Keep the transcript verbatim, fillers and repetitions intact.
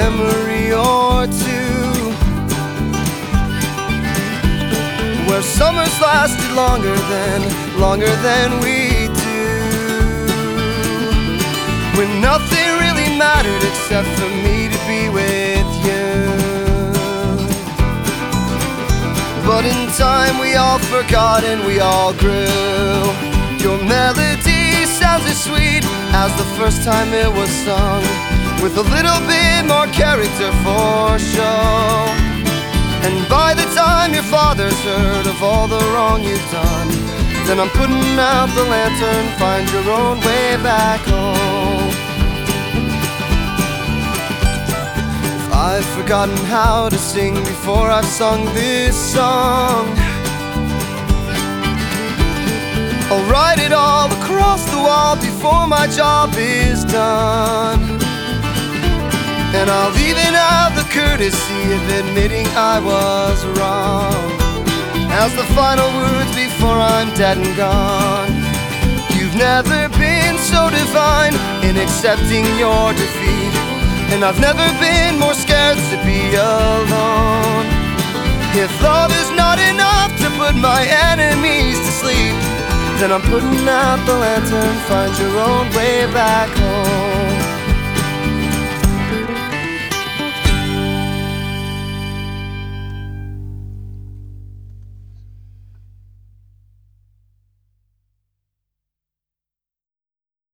memory or two, where summers lasted longer than, longer than we do, when nothing really mattered except for me to be with you. But in time we all forgot and we all grew. Your melody sounds as sweet as the first time it was sung, with a little bit more character for show. And by the time your father's heard of all the wrong you've done, then I'm putting out the lantern, find your own way back home. If I've forgotten how to sing before I've sung this song, I'll write it all across the wall before my job is done. And I'll even have the courtesy of admitting I was wrong as the final words before I'm dead and gone. You've never been so divine in accepting your defeat, and I've never been more scared to be alone. If love is not enough to put my enemies to sleep, then I'm putting out the lantern, find your own way back home.